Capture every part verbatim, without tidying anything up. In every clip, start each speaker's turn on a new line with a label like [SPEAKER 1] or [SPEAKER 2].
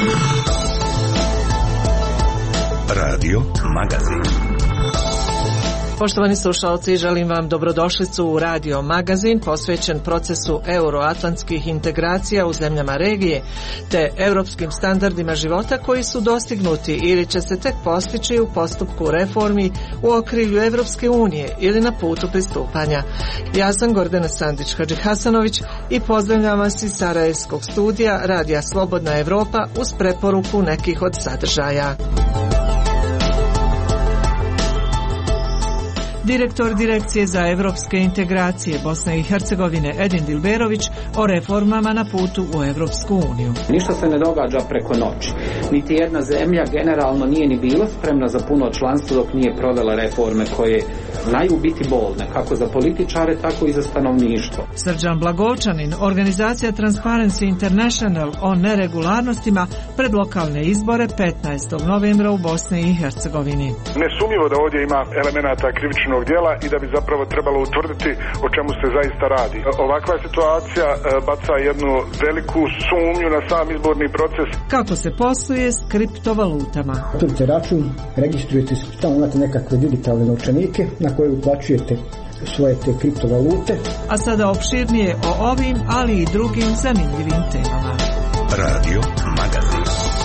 [SPEAKER 1] Radio Magazin.
[SPEAKER 2] Poštovani slušalci, želim vam dobrodošlicu u Radio Magazin posvećen procesu euroatlantskih integracija u zemljama regije te europskim standardima života koji su dostignuti ili će se tek postići u postupku reformi u okrilju Evropske unije ili na putu pristupanja. Ja sam Gordana Sandić-Hadžihasanović i pozdravljam vas iz Sarajevskog studija Radija Slobodna Evropa uz preporuku nekih od sadržaja. Direktor Direkcije za evropske integracije Bosne i Hercegovine Edin Dilberović o reformama na putu u Evropsku uniju.
[SPEAKER 3] Ništa se ne događa preko noći. Niti jedna zemlja generalno nije ni bila spremna za puno članstvo dok nije provela reforme koje znaju biti bolne, kako za političare, tako i za stanovništvo.
[SPEAKER 2] Srđan Blagovčanin, organizacija Transparency International o neregularnostima pred lokalne izbore petnaestog novembra u Bosni i Hercegovini.
[SPEAKER 4] Nesumnjivo da ovdje ima elemenata krivičnog djela i da bi zapravo trebalo utvrditi o čemu se zaista radi. Ovakva situacija baca jednu veliku sumnju na sam izborni proces.
[SPEAKER 2] Kako se posluje s kriptovalutama?
[SPEAKER 5] Otvorite račun, registrujete se, tamo imate nekakve digitalne novčanike na koje uplaćujete svoje te kriptovalute.
[SPEAKER 2] A sada opširnije o ovim, ali i drugim zanimljivim temama.
[SPEAKER 1] Radio Magazin.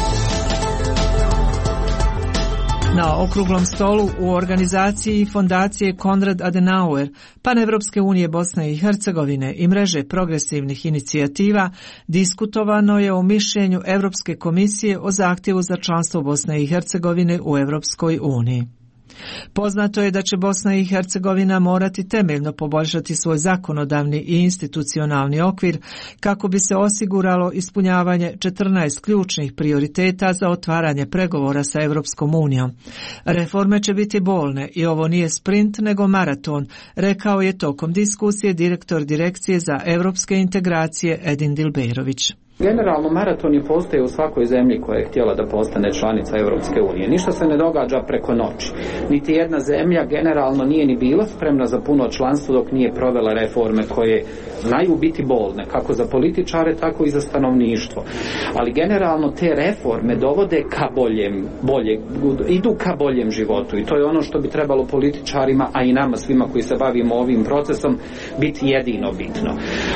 [SPEAKER 2] Na okruglom stolu u organizaciji Fondacije Konrad Adenauer, Panevropske unije Bosne i Hercegovine i mreže progresivnih inicijativa diskutovano je o mišljenju Europske komisije o zahtjevu za članstvo Bosne i Hercegovine u Europskoj uniji. Poznato je da će Bosna i Hercegovina morati temeljno poboljšati svoj zakonodavni i institucionalni okvir kako bi se osiguralo ispunjavanje četrnaest ključnih prioriteta za otvaranje pregovora sa Europskom unijom. Reforme će biti bolne i ovo nije sprint nego maraton, rekao je tokom diskusije direktor Direkcije za europske integracije Edin Dilberović.
[SPEAKER 3] Generalno maratoni postoje u svakoj zemlji koja je htjela da postane članica Europske unije. Ništa se ne događa preko noći. Niti jedna zemlja generalno nije ni bila spremna za puno članstvo dok nije provela reforme koje znaju biti bolne, kako za političare, tako i za stanovništvo. Ali generalno te reforme dovode ka boljem, bolje, idu ka boljem životu i to je ono što bi trebalo političarima, a i nama svima koji se bavimo ovim procesom, biti jedino bitno. E,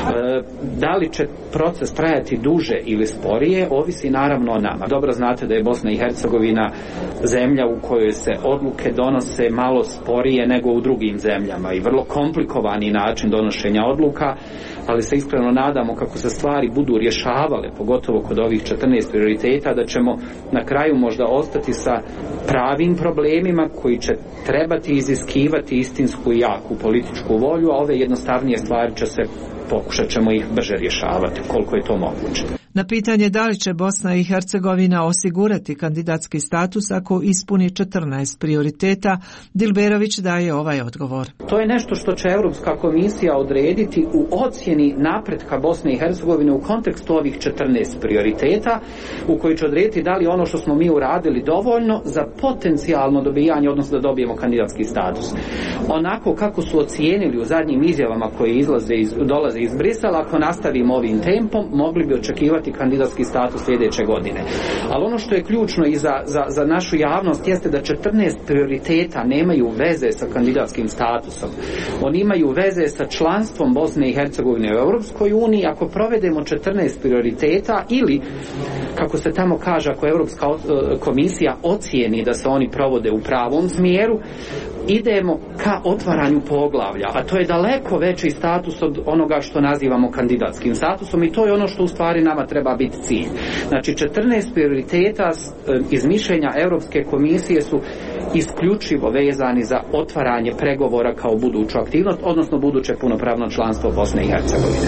[SPEAKER 3] da li će proces trajati duže ili sporije, ovisi naravno o nama. Dobro znate da je Bosna i Hercegovina zemlja u kojoj se odluke donose malo sporije nego u drugim zemljama i vrlo komplikovani način donošenja odluka, ali se iskreno nadamo kako se stvari budu rješavale, pogotovo kod ovih četrnaest prioriteta, da ćemo na kraju možda ostati sa pravim problemima koji će trebati iziskivati istinsku i jaku političku volju, a ove jednostavnije stvari će se pokušat ćemo ih brže rješavati, koliko je to moguće.
[SPEAKER 2] Na pitanje da li će Bosna i Hercegovina osigurati kandidatski status ako ispuni četrnaest prioriteta, Dilberović daje ovaj odgovor.
[SPEAKER 3] To je nešto što će Europska komisija odrediti u ocjeni napretka Bosne i Hercegovine u kontekstu ovih četrnaest prioriteta, u koji će odrediti da li ono što smo mi uradili dovoljno za potencijalno dobijanje, odnosno da dobijemo kandidatski status. Onako kako su ocijenili u zadnjim izjavama koje izlaze iz, dolaze iz Brisela, ako nastavimo ovim tempom, mogli bi očekivati kandidatski status sljedeće godine. Ali ono što je ključno i za, za, za našu javnost jeste da četrnaest prioriteta nemaju veze sa kandidatskim statusom. Oni imaju veze sa članstvom Bosne i Hercegovine u Europskoj uniji. Ako provedemo četrnaest prioriteta ili, kako se tamo kaže, ako Europska komisija ocijeni da se oni provode u pravom smjeru, idemo ka otvaranju poglavlja, a to je daleko veći status od onoga što nazivamo kandidatskim statusom i to je ono što u stvari nama treba biti cilj. Znači četrnaest prioriteta iz mišljenja Europske komisije su isključivo vezani za otvaranje pregovora kao buduću aktivnost, odnosno buduće punopravno članstvo Bosne i Hercegovine.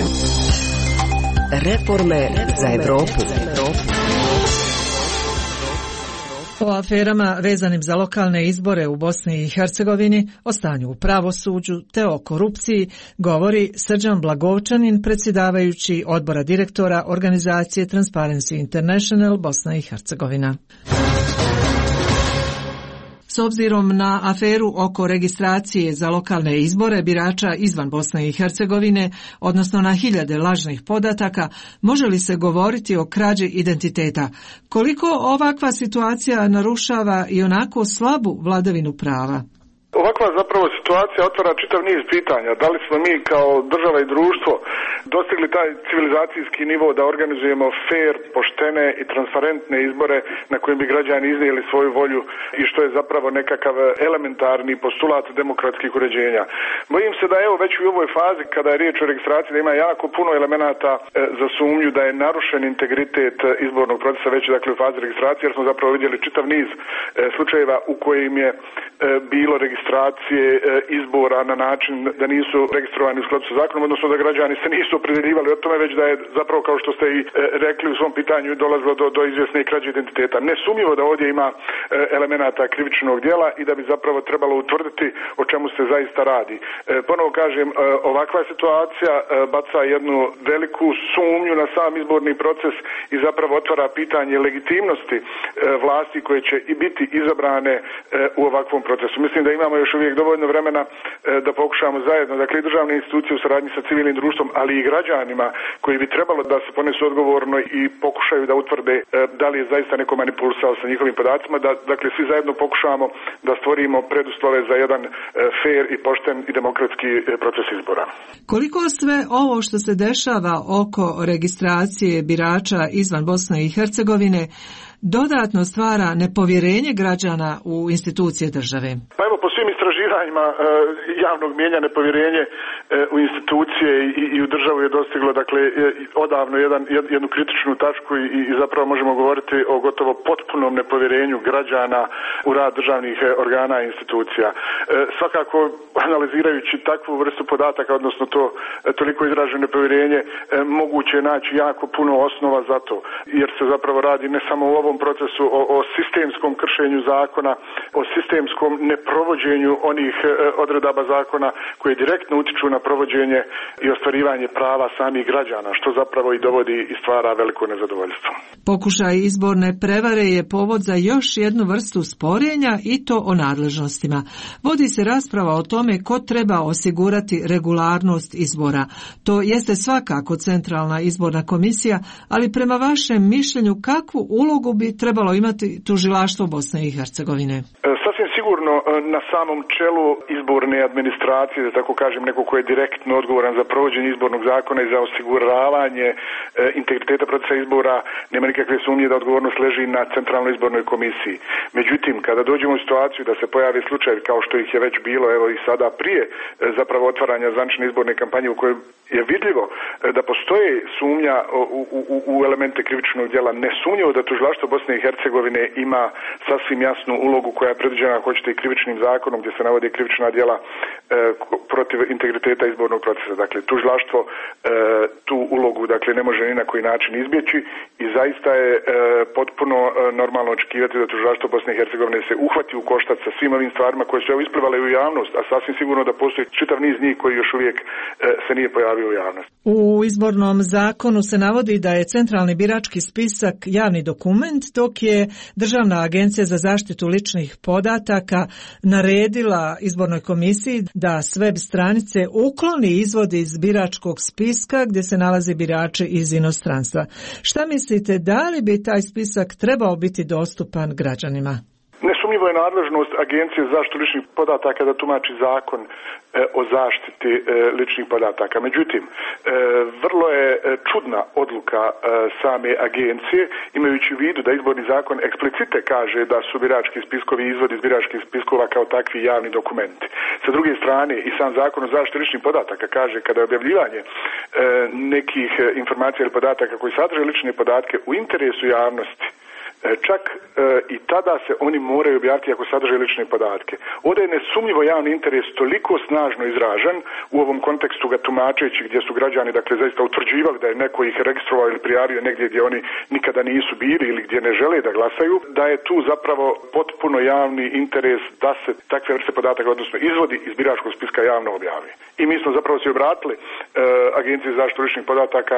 [SPEAKER 6] Reforme za Evropu.
[SPEAKER 2] O aferama vezanim za lokalne izbore u Bosni i Hercegovini, o stanju u pravosuđu te o korupciji govori Srđan Blagovčanin, predsjedavajući odbora direktora organizacije Transparency International Bosna i Hercegovina. S obzirom na aferu oko registracije za lokalne izbore birača izvan Bosne i Hercegovine, odnosno na hiljade lažnih podataka, može li se govoriti o krađi identiteta? Koliko ovakva situacija narušava i onako slabu vladavinu prava?
[SPEAKER 4] Ovakva zapravo situacija otvara čitav niz pitanja. Da li smo mi kao država i društvo dostigli taj civilizacijski nivo da organizujemo fair, poštene i transparentne izbore na kojim bi građani iznijeli svoju volju i što je zapravo nekakav elementarni postulat demokratskih uređenja. Bojim se da evo već u ovoj fazi kada je riječ o registraciji da ima jako puno elemenata e, za sumnju da je narušen integritet izbornog procesa već dakle u fazi registracije, jer smo zapravo vidjeli čitav niz e, slučajeva u kojim je e, bilo registracije e, izbora na način da nisu registrovani u skladu sa zakonom, odnosno da građani se nisu opredeljivali o tome, već da je zapravo, kao što ste i e, rekli u svom pitanju, dolazilo do, do izvjesne krađe identiteta. Nesumnjivo da ovdje ima e, elemenata krivičnog djela i da bi zapravo trebalo utvrditi o čemu se zaista radi. E, ponovo kažem, e, ovakva situacija e, baca jednu veliku sumnju na sam izborni proces i zapravo otvara pitanje legitimnosti e, vlasti koje će i biti izabrane e, u ovakvom procesu. Mislim da imamo još uvijek dovoljno vremena e, da pokušamo zajedno, dakle i državne institucije u saradnji sa civilnim društvom, ali i građanima koji bi trebalo da se ponesu odgovorno i pokušaju da utvrde e, da li je zaista neko manipulisao sa njihovim podacima, da dakle svi zajedno pokušamo da stvorimo preduslove za jedan e, fair i pošten i demokratski e, proces izbora.
[SPEAKER 2] Koliko sve ovo što se dešava oko registracije birača izvan Bosne i Hercegovine dodatno stvara nepovjerenje građana u institucije države?
[SPEAKER 4] Pa evo, po svim istraživanjima e, javnog mijenja nepovjerenje e, u institucije i, i u državu je dostiglo dakle e, odavno jedan, jednu kritičnu tačku i, i zapravo možemo govoriti o gotovo potpunom nepovjerenju građana u rad državnih organa i institucija. E, svakako, analizirajući takvu vrstu podataka, odnosno to e, toliko izraženo nepovjerenje, e, moguće je naći jako puno osnova za to, jer se zapravo radi ne samo u ovom procesu o, o sistemskom kršenju zakona, o sistemskom neprovođenju onih e, odredaba zakona koje direktno utiču na provođenje i ostvarivanje prava samih građana, što zapravo i dovodi i stvara veliko nezadovoljstvo.
[SPEAKER 2] Pokušaj izborne prevare je povod za još jednu vrstu sporenja i to o nadležnostima. Vodi se rasprava o tome ko treba osigurati regularnost izbora. To jeste svakako Centralna izborna komisija, ali prema vašem mišljenju kakvu ulogu bi trebalo imati tužilaštvo Bosne i Hercegovine?
[SPEAKER 4] Sasvim sigurno na samom čelu izborne administracije, da tako kažem, neko ko je direktno odgovoran za provođenje izbornog zakona i za osiguravanje integriteta procesa izbora, nema nikakve sumnje da odgovornost leži na Centralnoj izbornoj komisiji. Međutim, kada dođemo u situaciju da se pojave slučajevi kao što ih je već bilo, evo i sada prije zapravo otvaranja zvanične izborne kampanje u kojoj je vidljivo da postoje sumnja u, u, u elemente krivičnog djela, nesumnjivo da tužilaštvo Bosne i Hercegovine ima sasvim jasnu ulogu koja je predviđena, ako hoćete, i krivičnim zakonom gdje se navode krivična djela e, protiv integriteta izbornog procesa. Dakle, tužilaštvo e, tu ulogu dakle ne može ni na koji način izbjeći i zaista je e, potpuno e, normalno očekivati da tužilaštvo Bosne i Hercegovine se uhvati u koštac sa svim ovim stvarima koje su evo isplivale u javnost, a sasvim sigurno da postoji čitav niz njih koji još uvijek e, se nije pojavio u javnosti.
[SPEAKER 2] U izbornom zakonu se navodi da je centralni birački spisak javni dokument, dok je Državna agencija za zaštitu ličnih podataka naredila izbornoj komisiji da s web stranice ukloni izvod iz biračkog spiska gdje se nalaze birači iz inostranstva. Šta mislite, da li bi taj spisak trebao biti dostupan građanima?
[SPEAKER 4] Nesumnjivo je nadležnost Agencije za zaštitu ličnih podataka da tumači zakon e, o zaštiti e, ličnih podataka. Međutim, e, vrlo je čudna odluka e, same agencije, imajući u vidu da izborni zakon eksplicite kaže da su birački spiskovi i izvodi iz biračkih spiskova kao takvi javni dokumenti. Sa druge strane, i sam zakon o zaštiti ličnih podataka kaže kada je objavljivanje e, nekih informacija ili podataka koji sadrže lične podatke u interesu javnosti, čak e, i tada se oni moraju objaviti ako sadrže lične podatke. Ovdje je nesumnjivo javni interes toliko snažno izražen u ovom kontekstu ga tumačeći gdje su građani dakle zaista utvrđivali da je neko ih registrovao ili prijavio negdje gdje oni nikada nisu bili ili gdje ne žele da glasaju, da je tu zapravo potpuno javni interes da se takve vrste podataka, odnosno izvodi iz biračkog spiska javno objavi. I mi smo zapravo se obratili e, Agenciji za zaštitu ličnih podataka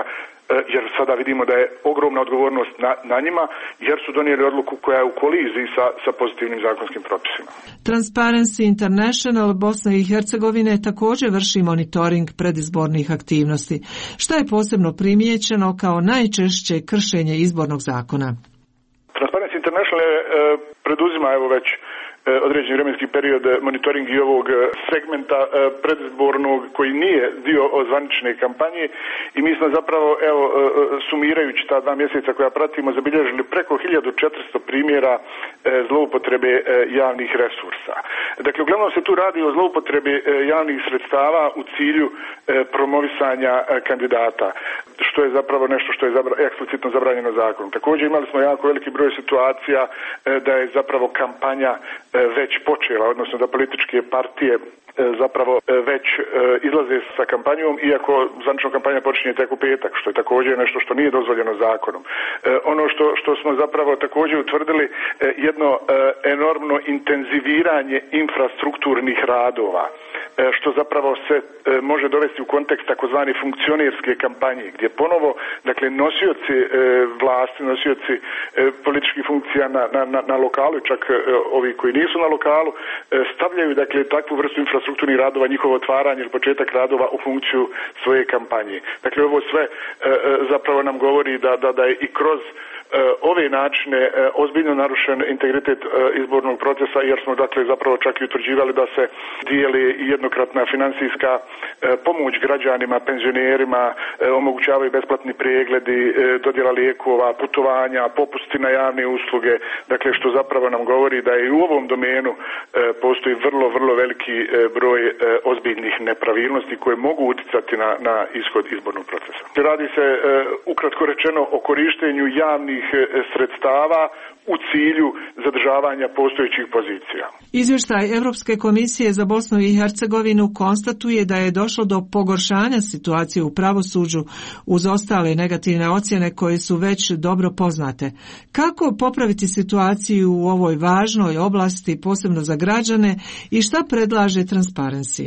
[SPEAKER 4] jer sada vidimo da je ogromna odgovornost na, na njima, jer su donijeli odluku koja je u koliziji sa, sa pozitivnim zakonskim propisima.
[SPEAKER 2] Transparency International Bosne i Hercegovine također vrši monitoring predizbornih aktivnosti. Šta je posebno primijećeno kao najčešće kršenje izbornog zakona?
[SPEAKER 4] Transparency International je, e, preduzima evo već određeni vremenski period monitoring i ovog segmenta predizbornog koji nije dio zvanične kampanje i mi smo zapravo, evo, sumirajući ta dva mjeseca koja pratimo, zabilježili preko hiljadu četiristo primjera zloupotrebe javnih resursa. Dakle, uglavnom se tu radi o zloupotrebi javnih sredstava u cilju promovisanja kandidata, što je zapravo nešto što je zabra, eksplicitno zabranjeno zakonom. Također imali smo jako veliki broj situacija da je zapravo kampanja već počela, odnosno da političke partije zapravo već izlaze sa kampanjom, iako zvanična kampanja počinje tek u petak, što je također nešto što nije dozvoljeno zakonom. Ono što, što smo zapravo također utvrdili, jedno enormno intenziviranje infrastrukturnih radova, što zapravo se može dovesti u kontekst takozvane funkcionerske kampanje, gdje ponovo, dakle, nosioci vlasti, nosioci političkih funkcija na, na, na lokalu, čak ovi koji nisu na lokalu, stavljaju, dakle, takvu vrstu infrastrukturnih radova, njihovo otvaranje ili početak radova u funkciju svoje kampanje. Dakle, ovo sve zapravo nam govori da, da, da je i kroz ove načine ozbiljno narušen integritet izbornog procesa, jer smo, dakle, zapravo čak i utvrđivali da se dijeli jednokratna financijska pomoć građanima, penzionerima, omogućavaju besplatni pregledi, dodjela lijekova, putovanja, popusti na javne usluge, dakle, što zapravo nam govori da je i u ovom domenu postoji vrlo, vrlo veliki broj ozbiljnih nepravilnosti koje mogu utjecati na, na ishod izbornog procesa. Radi se, ukratko rečeno, o korištenju javnih sredstava u cilju zadržavanja postojećih pozicija.
[SPEAKER 2] Izvještaj Europske komisije za Bosnu i Hercegovinu konstatuje da je došlo do pogoršanja situacije u pravosuđu uz ostale negativne ocjene koje su već dobro poznate. Kako popraviti situaciju u ovoj važnoj oblasti, posebno za građane, i šta predlaže Transparency?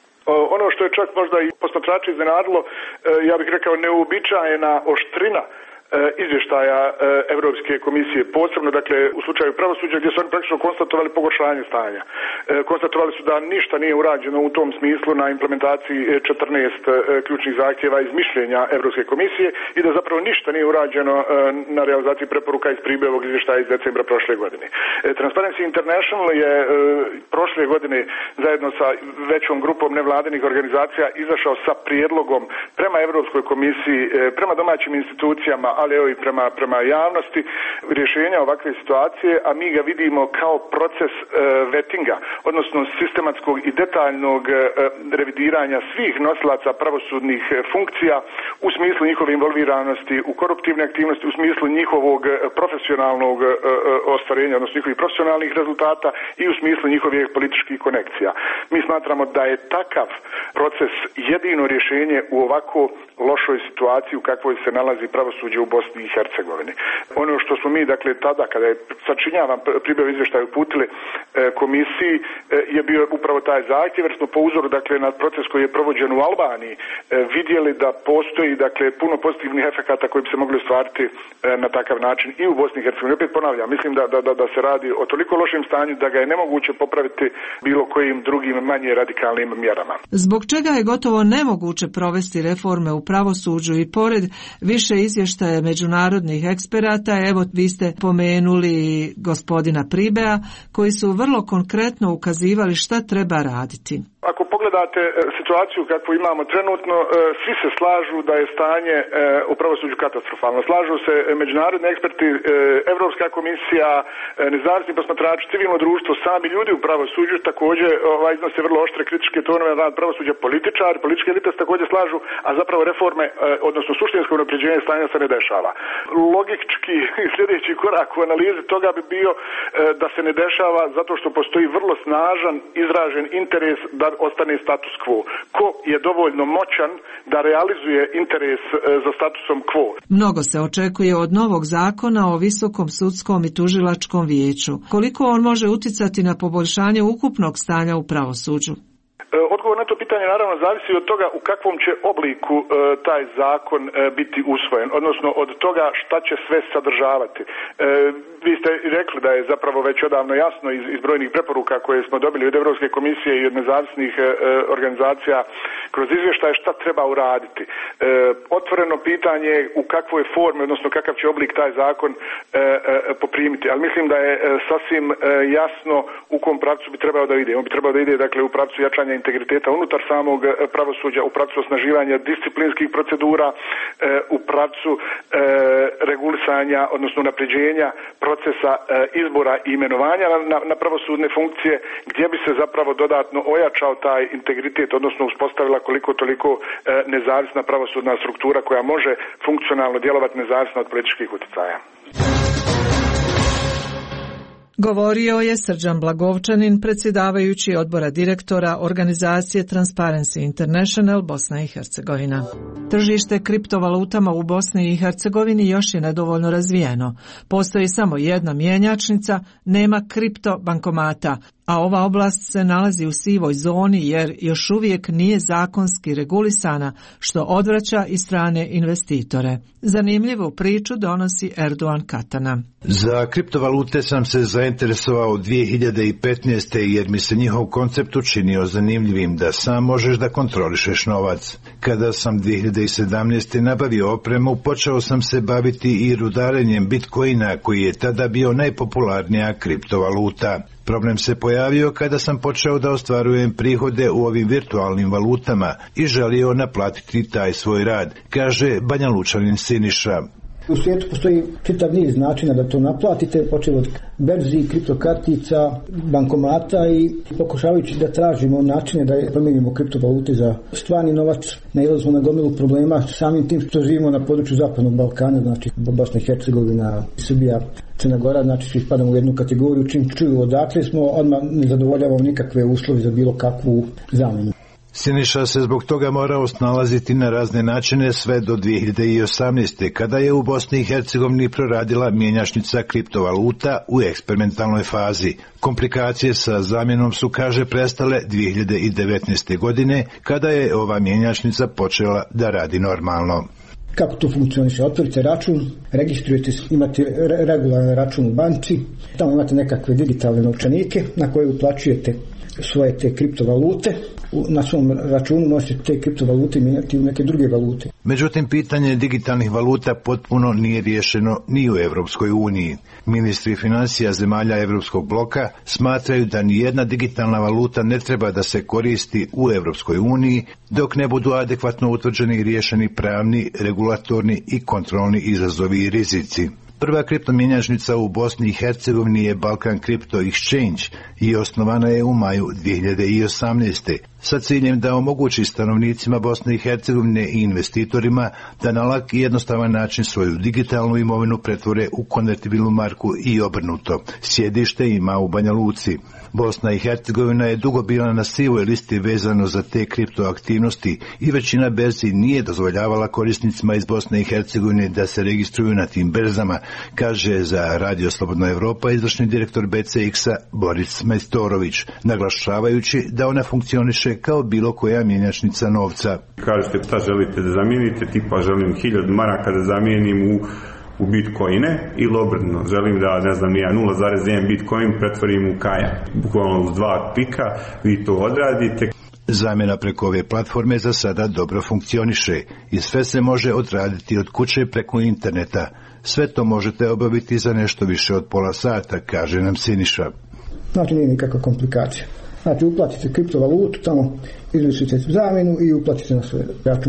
[SPEAKER 4] Ono što je čak možda i posmatrače iznenadilo, ja bih rekao neuobičajena oštrina izvještaja Europske komisije, posebno, dakle, u slučaju pravosuđa, gdje su oni praktično konstatovali pogoršanje stanja. Konstatovali su da ništa nije urađeno u tom smislu na implementaciji četrnaest ključnih zahtjeva iz mišljenja Europske komisije i da zapravo ništa nije urađeno na realizaciji preporuka iz Pribijevog izvještaja iz decembra prošle godine. Transparency International je prošle godine zajedno sa većom grupom nevladinih organizacija izašao sa prijedlogom prema Europskoj komisiji, prema domaćim institucijama, ali evo i prema, prema javnosti, rješenja ovakve situacije, a mi ga vidimo kao proces e, vetinga, odnosno sistematskog i detaljnog e, revidiranja svih nosilaca pravosudnih e, funkcija u smislu njihove involviranosti u koruptivne aktivnosti, u smislu njihovog profesionalnog e, ostvarenja, odnosno njihovih profesionalnih rezultata i u smislu njihovih političkih konekcija. Mi smatramo da je takav proces jedino rješenje u ovako lošoj situaciji u kakvoj se nalazi pravosuđe u Bosni i Hercegovini. Ono što smo mi, dakle, tada, kada je, sačinjavam, Pribijev izvještaj uputili e, komisiji, e, je bio upravo taj zahtjev, jer smo po uzoru, dakle, na proces koji je provođen u Albaniji, e, vidjeli da postoji, dakle, puno pozitivnih efekata koji bi se mogli ostvariti e, na takav način i u Bosni i Hercegovini. Opet ponavljam, mislim da, da, da, da se radi o toliko lošem stanju da ga je nemoguće popraviti bilo kojim drugim manje radikalnim mjerama.
[SPEAKER 2] Zbog čega je gotovo nemoguće provesti reforme u pravosuđu i pored više izvještaja međunarodnih eksperata, evo vi ste pomenuli gospodina Pribea, koji su vrlo konkretno ukazivali šta treba raditi.
[SPEAKER 4] Ako pogledate situaciju kakvu imamo trenutno, svi se slažu da je stanje u pravosuđu katastrofalno. Slažu se međunarodni eksperti, Europska komisija, nezavisni posmatrači, civilno društvo, sami ljudi u pravosuđu također ovaj, iznose vrlo oštre kritičke tonove na rad pravosuđa, političari, političke elite se također slažu, a zapravo reforme, odnosno suštinsko unapređenje stanja se ne dešava. Logički sljedeći korak u analizi toga bi bio da se ne dešava zato što postoji vrlo snažan izražen interes da ostane status quo. Ko je dovoljno moćan da realizuje interes za statusom quo?
[SPEAKER 2] Mnogo se očekuje od novog zakona o Visokom sudskom i tužilačkom vijeću. Koliko on može utjecati na poboljšanje ukupnog stanja u pravosuđu?
[SPEAKER 4] Odgovor na to pitanje pitanje naravno zavisi od toga u kakvom će obliku e, taj zakon e, biti usvojen, odnosno od toga šta će sve sadržavati. E, vi ste rekli da je zapravo već odavno jasno iz, iz brojnih preporuka koje smo dobili od Europske komisije i od nezavisnih e, organizacija kroz izvještaje šta treba uraditi. E, otvoreno pitanje u kakvoj formi, odnosno kakav će oblik taj zakon e, e, poprimiti, ali mislim da je e, sasvim e, jasno u kom pravcu bi trebao da ide. On bi trebao da ide dakle u pravcu jačanja integriteta unutar samog e, pravosuđa, u pravcu osnaživanja disciplinskih procedura, e, u pravcu e, regulisanja, odnosno unapređenja procesa e, izbora i imenovanja na, na, na pravosudne funkcije, gdje bi se zapravo dodatno ojačao taj integritet, odnosno uspostavila koliko toliko e, nezavisna pravosudna struktura koja može funkcionalno djelovati nezavisno od političkih utjecaja.
[SPEAKER 2] Govorio je Srđan Blagovčanin, predsjedavajući odbora direktora organizacije Transparency International Bosna i Hercegovina. Tržište kriptovalutama u Bosni i Hercegovini još je nedovoljno razvijeno. Postoji samo jedna mjenjačnica, nema kripto bankomata, a ova oblast se nalazi u sivoj zoni jer još uvijek nije zakonski regulisana, što odvraća i strane investitore. Zanimljivu priču donosi Erdogan Katana.
[SPEAKER 6] Za kriptovalute sam se zainteresovao dvije hiljade petnaeste. jer mi se njihov koncept učinio zanimljivim da sam možeš da kontrolišeš novac. Kada sam dvije hiljade sedamnaeste. nabavio opremu, počeo sam se baviti i rudarenjem bitcoina koji je tada bio najpopularnija kriptovaluta. Problem se pojavio kada sam počeo da ostvarujem prihode u ovim virtualnim valutama i želio naplatiti taj svoj rad, kaže Banja Lučanin Siniša.
[SPEAKER 5] U svijetu postoji čitav niz načina da to naplatite, počeo od berzi, kriptokartica, bankomata i pokušavajući da tražimo načine da promijenimo kriptovalute za stvarni novac. Nailazimo na gomilu problema samim tim što živimo na području Zapadnog Balkana, znači Bosna i Hercegovina, Srbija, Crna Gora, znači svi spadamo u jednu kategoriju, čim čuju odakle smo, odmah ne zadovoljavamo nikakve uslove za bilo kakvu zamjenu.
[SPEAKER 6] Siniša se zbog toga morao snalaziti na razne načine sve do dvije hiljade osamnaeste. kada je u Bosni i Hercegovini proradila mjenjačnica kriptovaluta u eksperimentalnoj fazi. Komplikacije sa zamjenom su, kaže, prestale dvije hiljade devetnaeste. godine, kada je ova mjenjačnica počela da radi normalno.
[SPEAKER 5] Kako to funkcioniše? Otvorite račun, registrujete, imate re- regularan račun u banci, tamo imate nekakve digitalne novčanike na koje uplaćujete svoje te kriptovalute. Na svom računu možete te kriptovalute mijenjati u neke druge valute.
[SPEAKER 6] Međutim, pitanje digitalnih valuta potpuno nije riješeno ni u Europskoj uniji. Ministri financija zemalja Europskog bloka smatraju da ni jedna digitalna valuta ne treba da se koristi u Europskoj uniji dok ne budu adekvatno utvrđeni i riješeni pravni, regulatorni i kontrolni izazovi i rizici. Prva kriptomjenjačnica u Bosni i Hercegovini je Balkan Crypto Exchange i osnovana je u maju dvije hiljade osamnaeste. sa ciljem da omogući stanovnicima Bosne i Hercegovine i investitorima da na lak i jednostavan način svoju digitalnu imovinu pretvore u konvertibilnu marku i obrnuto. Sjedište ima u Banja Luci. Bosna i Hercegovina je dugo bila na sivoj listi vezano za te kriptoaktivnosti i većina berzi nije dozvoljavala korisnicima iz Bosne i Hercegovine da se registruju na tim berzama, kaže za Radio Slobodna Evropa izvršni direktor B C X-a Boris Majstorović, naglašavajući da ona funkcioniše kao bilo koja mjenjačnica novca.
[SPEAKER 7] Kažete šta želite da zamijenite, tipa želim hiljadu maraka da zamijenim u u bitcoine ili obrnuto, želim da, ne znam, ja nula zarez jedan bitcoin pretvorim u kaja. Bukvalno uz dva pika vi to odradite.
[SPEAKER 6] Zamjena preko ove platforme za sada dobro funkcioniše i sve se može odraditi od kuće preko interneta. Sve to možete obaviti za nešto više od pola sata, kaže nam Siniša.
[SPEAKER 5] Znači nije nikakva komplikacija. Znači uplatite kriptovalutu, tamo izvršite zamjenu i uplatite na svoj račun.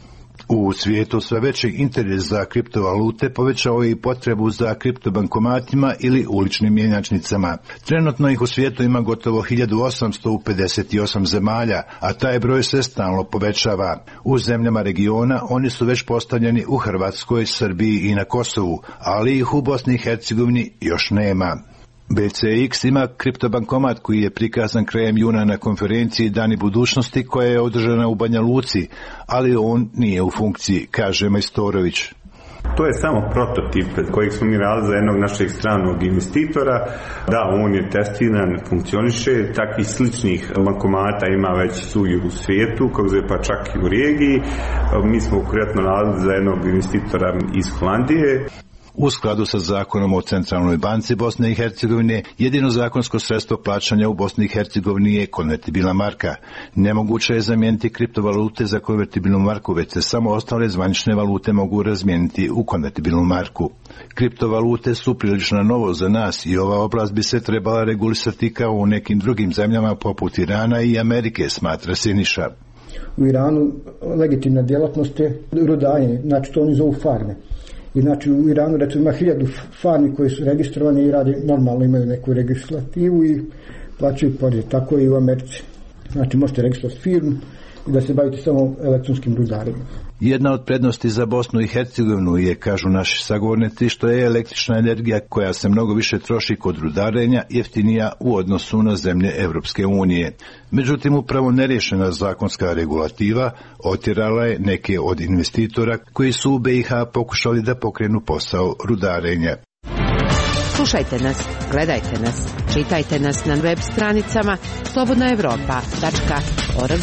[SPEAKER 6] U svijetu sve veći interes za kriptovalute povećao je i potrebu za kriptobankomatima ili uličnim mjenjačnicama. Trenutno ih u svijetu ima gotovo hiljadu osamsto pedeset osam zemalja, a taj broj se stalno povećava. U zemljama regiona oni su već postavljeni u Hrvatskoj, Srbiji i na Kosovu, ali ih u Bosni i Hercegovini još nema. B C X ima kriptobankomat koji je prikazan krajem juna na konferenciji Dani budućnosti koja je održana u Banja Luci, ali on nije u funkciji, kaže Majstorović.
[SPEAKER 7] To je samo prototip kojeg smo mi radili za jednog našeg stranog investitora. Da, on je testiran, funkcioniše, takvih sličnih bankomata ima već svugdje u svijetu, kako zove, pa čak i u regiji. Mi smo konkretno radili za jednog investitora iz Holandije.
[SPEAKER 6] U skladu sa zakonom o Centralnoj banci Bosne i Hercegovine, jedino zakonsko sredstvo plaćanja u Bosni i Hercegovini je konvertibilna marka. Nemoguće je zamijeniti kriptovalute za konvertibilnu marku, već se samo ostale zvanične valute mogu razmijeniti u konvertibilnu marku. Kriptovalute su prilično novo za nas i ova oblast bi se trebala regulisati kao u nekim drugim zemljama poput Irana i Amerike, smatra Siniša.
[SPEAKER 5] U Iranu legitimna djelatnost je rudarenje, znači to oni zovu farme. I znači u Iranu recimo ima hiljadu farmi koji su registrovani i rade normalno, imaju neku registrativu i plaćaju porez. Tako i u Americi. Znači možete registrovati firmu i da se bavite samo elektronskim rudarenjem.
[SPEAKER 6] Jedna od prednosti za Bosnu i Hercegovinu je, kažu naši sagovornici, što je električna energija koja se mnogo više troši kod rudarenja jeftinija u odnosu na zemlje Evropske unije. Međutim, upravo nerješena zakonska regulativa otjerala je neke od investitora koji su u B i H pokušali da pokrenu posao rudarenja.
[SPEAKER 8] Slušajte nas, gledajte nas, čitajte nas na web stranicama slobodna evropa tačka org.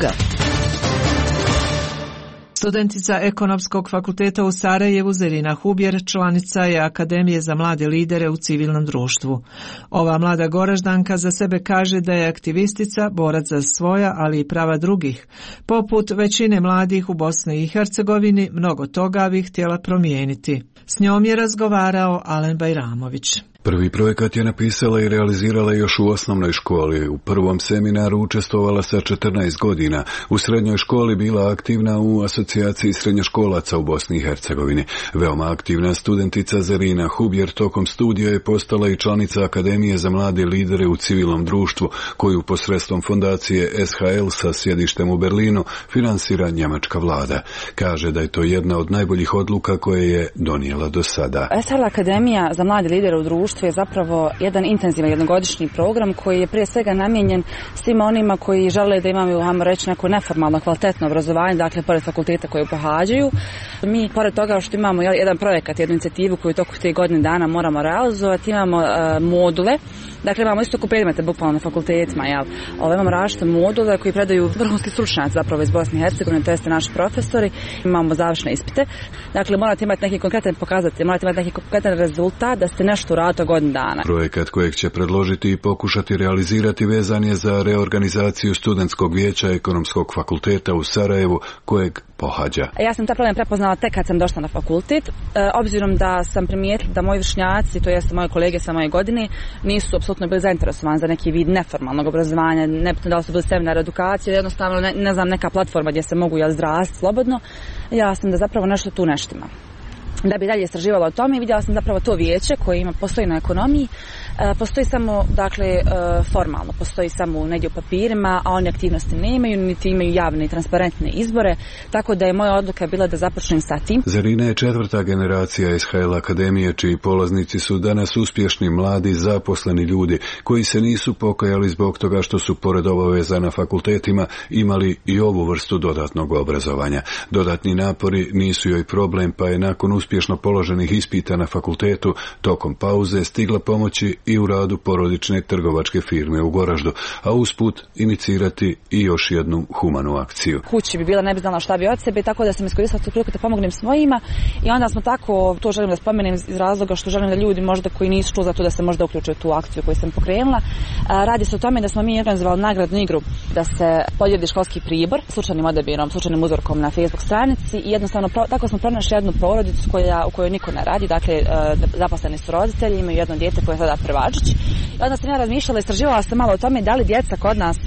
[SPEAKER 2] Studentica Ekonomskog fakulteta u Sarajevu Zerina Hubjer članica je Akademije za mlade lidere u civilnom društvu. Ova mlada Goraždanka za sebe kaže da je aktivistica, borac za svoja, ali i prava drugih. Poput većine mladih u Bosni i Hercegovini, mnogo toga bi htjela promijeniti. S njom je razgovarao Alen Bajramović.
[SPEAKER 9] Prvi projekat je napisala i realizirala još u osnovnoj školi. U prvom seminaru učestvovala sa četrnaest godina. U srednjoj školi bila aktivna u asocijaciji srednjoškolaca u Bosni i Hercegovini. Veoma aktivna studentica Zerina Hubjer tokom studija je postala i članica Akademije za mlade lidere u civilnom društvu, koju posredstvom fondacije S H L sa sjedištem u Berlinu finansira njemačka vlada. Kaže da je to jedna od najboljih odluka koje je donijela do sada.
[SPEAKER 10] S H L Akademija za mlade lidere u društvu je zapravo jedan intenzivan jednogodišnji program koji je prije svega namijenjen svima onima koji žele da imaju, hajmo reći, neko neformalno kvalitetno obrazovanje, dakle pored fakulteta koje pohađaju. Mi, pored toga što imamo jedan projekat, jednu inicijativu koju toku te godine dana moramo realizovati, imamo uh, module. Dakle, imamo isto oko predmete bukvalno na fakultetima, jel? Ovo, imamo različite module koji predaju vrhunski stručnjaci zapravo iz Bosne i Hercegovine, to jeste naši profesori. Imamo završne ispite. Dakle, morate imati neki konkretan pokazatelj, morate imati neki konkretan rezultat da ste nešto uradili godinu dana.
[SPEAKER 9] Projekat kojeg će predložiti i pokušati realizirati vezan je za reorganizaciju studentskog vijeća Ekonomskog fakulteta u Sarajevu, kojeg pohađa.
[SPEAKER 10] Ja sam taj problem prepoznala tek kad sam došla na fakultet, e, obzirom da sam primijetila da moji vršnjaci, to jeste moje kolege sa moje godine, nisu apsolutno bili zainteresovani za neki vid neformalnog obrazovanja, nebitno da li su bili seminar edukacije, jednostavno ne, ne znam, neka platforma gdje se mogu ja izraziti slobodno. Ja sam da zapravo nešto tu neštima. Da bi dalje istraživala o tome i vidjela sam zapravo to vijeće koje ima, postoji na ekonomiji, postoji samo, dakle, formalno, postoji samo negdje u papirima, a oni aktivnosti nemaju, niti imaju javne i transparentne izbore, tako da je moja odluka bila da započnem sa tim.
[SPEAKER 9] Zerina je četvrta generacija S H L Akademije, čiji polaznici su danas uspješni mladi zaposleni ljudi, koji se nisu pokajali zbog toga što su pored obaveza na fakultetima imali i ovu vrstu dodatnog obrazovanja. Dodatni napori nisu joj problem, pa je nakon uspješno položenih ispita na fakultetu tokom pauze stigla pomoći i u radu porodične trgovačke firme u Goraždu, a usput inicirati i još jednu humanu akciju.
[SPEAKER 10] Kući bi bila, ne bi znala šta bi od sebe, tako da sam iskoristila tu priliku da pomognem svojima i onda smo tako, to želim da spomenem iz razloga što želim da ljudi možda koji nisu čuli za to da se možda uključe u tu akciju koju sam pokrenula. Radi se o tome da smo mi organizovali nagradnu igru da se podijeli školski pribor slučajnim odabirom, slučajnim uzorkom na Facebook stranici i jednostavno tako smo pronašli jednu porodicu koja, u kojoj niko ne radi, dakle zaposleni su roditelji, imaju jedno dijete koje je sada prvačić. I onda sam ja razmišljala, istraživala sam malo o tome da li djeca kod nas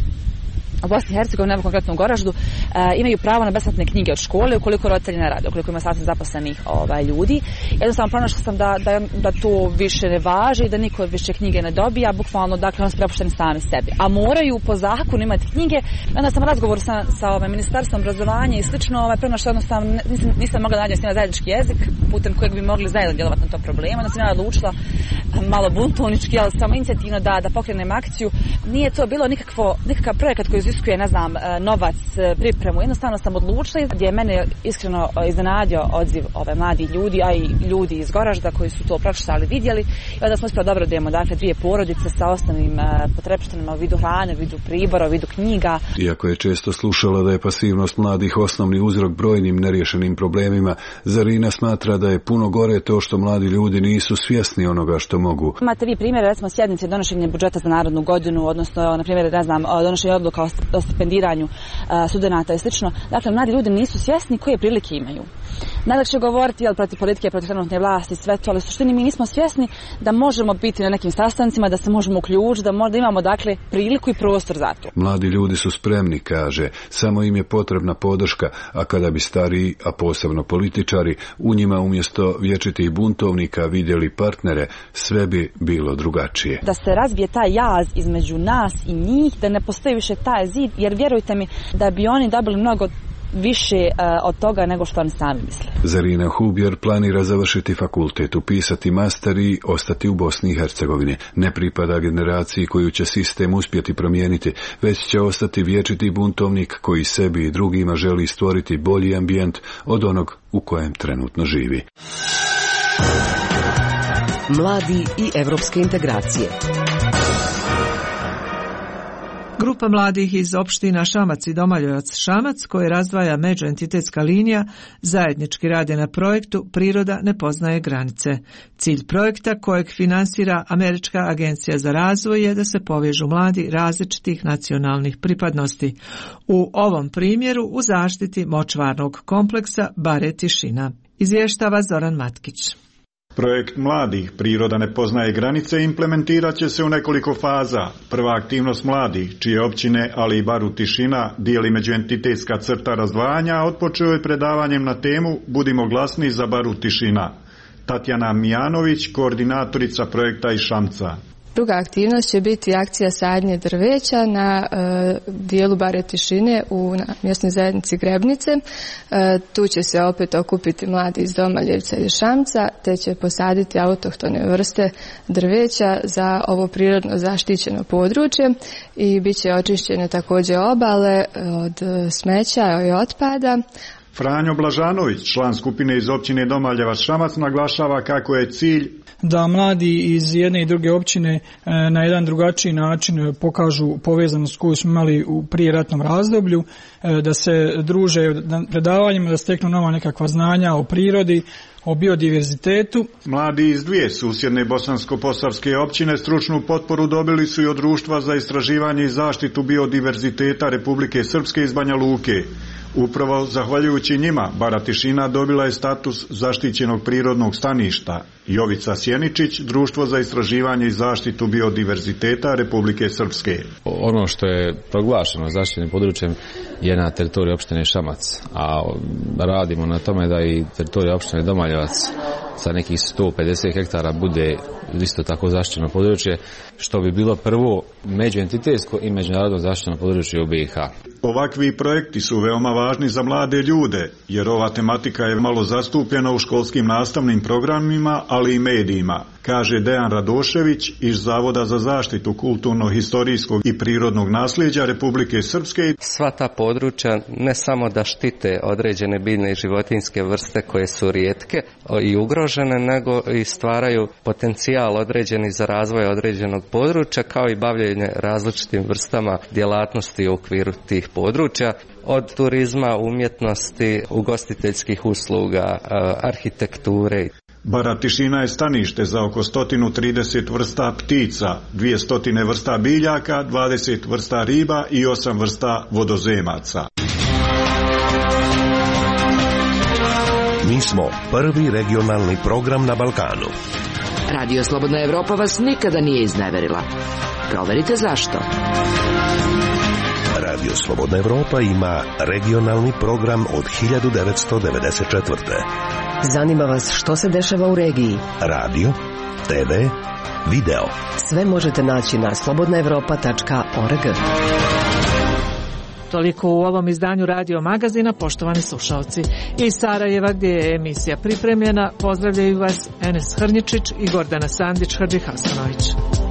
[SPEAKER 10] u Bosni i Hercegovini, nebo konkretno u Goraždu, e, imaju pravo na besplatne knjige od škole ukoliko roditelji ne rade, ukoliko ima sasvim zaposlenih ovaj, ljudi. Jednostavno pronašla sam da, da, da to više ne važi i da niko više knjige ne dobija, bukvalno, dakle, oni su prepušteni sami sebi. A moraju po zakonu imati knjige. I onda sam razgovor sa, sa ovaj, ministarstvom obrazovanja i slično, ovaj, pronašla jednostavno, nisam, nisam mogla naći s njima zajednički jezik, putem kojeg bi mogli zajedno djelovati na to problemu. Onda sam ja odlučila malo buntovnički, ali samo inicijativno da, da pokrenem akciju. Nije to bilo nikakvo, nikakav projekat koji iziskuje, ne znam, novac, pripremu. Jednostavno sam odlučila, gdje je mene iskreno iznenadio odziv ove mladi ljudi, a i ljudi iz Goražda koji su to pročitali, vidjeli. I onda smo uspjeli dobro da imamo, dakle, dvije porodice sa osnovnim potrepštinama u vidu hrane, u vidu pribora, u vidu knjiga.
[SPEAKER 9] Iako je često slušala da je pasivnost mladih osnovni uzrok brojnim nerješenim problemima, Zarina smatra da je puno gore to što mladi ljudi nisu svjesni onoga što mogu.
[SPEAKER 10] Imate vi primjer, recimo, sjednice donošenja budžeta za narodnu godinu, odnosno, na primjer, ne znam, donošenje odluka o stipendiranju studenata i slično. Dakle, mladi ljudi nisu svjesni koje prilike imaju. Najlakše je govoriti, jel, protiv politike, protiv trenutne vlasti, sve to, ali u suštini mi nismo svjesni da možemo biti na nekim sastancima, da se možemo uključiti, da možda imamo, dakle, priliku i prostor za to.
[SPEAKER 9] Mladi ljudi su spremni, kaže, samo im je potrebna podrška, a kada bi stariji, a posebno političari, u njima umjesto vječitih buntovnika vidjeli partnere, sve bi bilo drugačije.
[SPEAKER 10] Da se razbije taj jaz između nas i njih, da ne postoji više taj zid, jer vjerujte mi da bi oni dobili mnogo više uh, od toga nego što oni sami misle.
[SPEAKER 9] Zarina Hubjer planira završiti fakultet, upisati master i ostati u Bosni i Hercegovini. Ne pripada generaciji koju će sistem uspjeti promijeniti, već će ostati vječiti buntovnik koji sebi i drugima želi stvoriti bolji ambijent od onog u kojem trenutno živi.
[SPEAKER 8] Mladi i evropske integracije.
[SPEAKER 2] Grupa mladih iz opština Šamac i Domaljevac Šamac, koje razdvaja međuentitetska linija, zajednički rade na projektu Priroda ne poznaje granice. Cilj projekta, kojeg finansira Američka agencija za razvoj, je da se povežu mladi različitih nacionalnih pripadnosti. U ovom primjeru u zaštiti močvarnog kompleksa Bare Tišina. Izvještava Zoran Matkić.
[SPEAKER 11] Projekt mladih Priroda ne poznaje granice implementirat će se u nekoliko faza. Prva aktivnost mladih, čije općine, ali i Baru Tišina, dijeli međuentitetska crta razdvajanja, otpočeo je predavanjem na temu Budimo glasni za Baru Tišina. Tatjana Mijanović, koordinatorica projekta iz Šamca.
[SPEAKER 12] Druga aktivnost će biti akcija sadnje drveća na e, dijelu Bare Tišine u mjesnoj zajednici Grebnice. E, tu će se opet okupiti mladi iz Domaljevca i Šamca, te će posaditi autohtone vrste drveća za ovo prirodno zaštićeno područje i bit će očišćene također obale od smeća i otpada.
[SPEAKER 11] Franjo Blažanović, član skupine iz općine Domaljevac Šamac, naglašava kako je cilj
[SPEAKER 13] da mladi iz jedne i druge općine na jedan drugačiji način pokažu povezanost koju smo imali u prijeratnom razdoblju, da se druže na predavanjima, da steknu nova nekakva znanja o prirodi, o biodiverzitetu.
[SPEAKER 11] Mladi iz dvije susjedne bosansko-posavske općine stručnu potporu dobili su i od Društva za istraživanje i zaštitu biodiverziteta Republike Srpske iz Banja Luke. Upravo zahvaljujući njima Bara Tišina dobila je status zaštićenog prirodnog staništa. Jovica Sjeničić, Društvo za istraživanje i zaštitu biodiverziteta Republike Srpske.
[SPEAKER 14] Ono što je proglašeno zaštićenim područjem je na teritoriji opštine Šamac, a radimo na tome da i teritorija opštine Domaljevac sa nekih sto pedeset hektara bude isto tako zaštićeno područje, što bi bilo prvo međuentitetsko i međunarodno zaštićeno područje u B i H.
[SPEAKER 11] Ovakvi projekti su veoma važni za mlade ljude, jer ova tematika je malo zastupljena u školskim nastavnim programima, ali i medijima, kaže Dejan Radošević iz Zavoda za zaštitu kulturno-historijskog i prirodnog nasljeđa Republike Srpske.
[SPEAKER 15] Sva ta područja ne samo da štite određene biljne i životinjske vrste koje su rijetke i ugrožene, nego i stvaraju potencijal određeni za razvoj određenog područja, kao i bavljenje različitim vrstama djelatnosti u okviru tih područja, od turizma, umjetnosti, ugostiteljskih usluga, arhitekture.
[SPEAKER 11] Bara Tišina je stanište za oko sto trideset vrsta ptica, dvjesto vrsta biljaka, dvadeset vrsta riba i osam vrsta vodozemaca.
[SPEAKER 1] Mi smo prvi regionalni program na Balkanu.
[SPEAKER 8] Radio Slobodna Evropa vas nikada nije izneverila. Proverite zašto.
[SPEAKER 1] Radio Slobodna Evropa ima regionalni program od hiljadu devetsto devedeset četvrte.
[SPEAKER 8] Zanima vas što se dešava u regiji?
[SPEAKER 1] Radio, te ve, video.
[SPEAKER 8] Sve možete naći na slobodna evropa tačka org.
[SPEAKER 2] Toliko u ovom izdanju Radio Magazina, poštovani slušalci. Iz Sarajeva, gdje je emisija pripremljena, pozdravljaju vas Enes Hrnjičić i Gordana Sandić-Hrđihasanović.